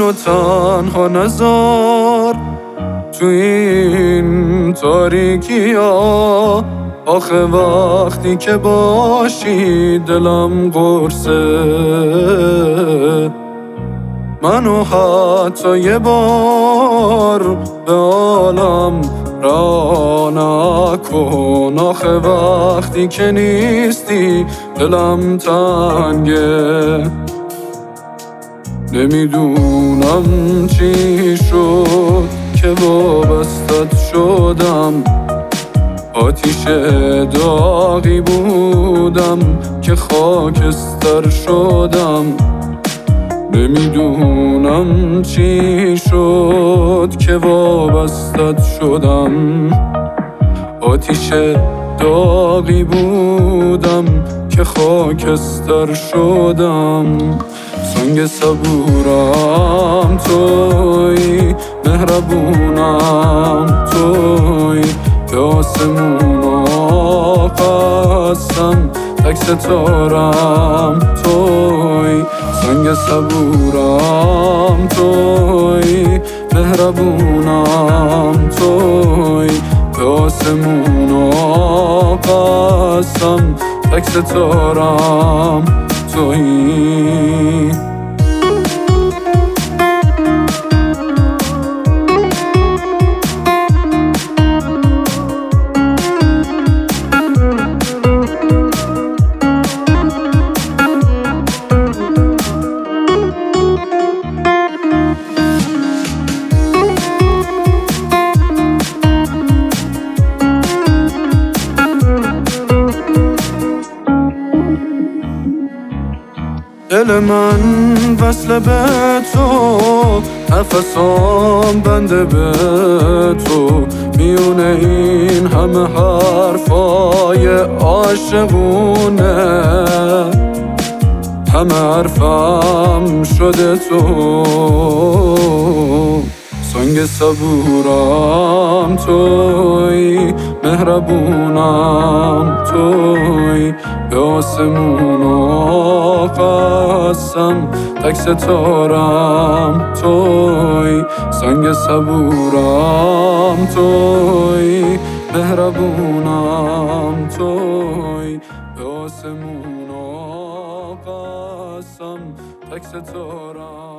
منو تنها نذار تو این تاریکی ها، آخه وقتی که باشی دلم قرصه. منو حتی یه بار به عالم رها نکن، آخه وقتی که نیستی دلم تنگه. نمیدونم چی شد که وابستت شدم، آتیش داغی بودم که خاکستر شدم. نمیدونم چی شد که وابستت شدم، آتیش داغی بودم که خاکستر شدم. سنگ صبورم توی، مهربونم توی، به آسمونا قسم تک ستارم توی. سنگ صبورم توی، مهربونم توی، به آسمونا قسم تک ستارم توی. دل من وصل به تو، نفسام بنده به تو، میونه این همه حرفای عاشقونه، همه حرفم شده تو. سنگ صبورم توی، مهربونم توی، به آسمونا قسم تک ستارم توی. سنگ صبورم توی، مهربونم توی، به آسمونا قسم تک ستارم.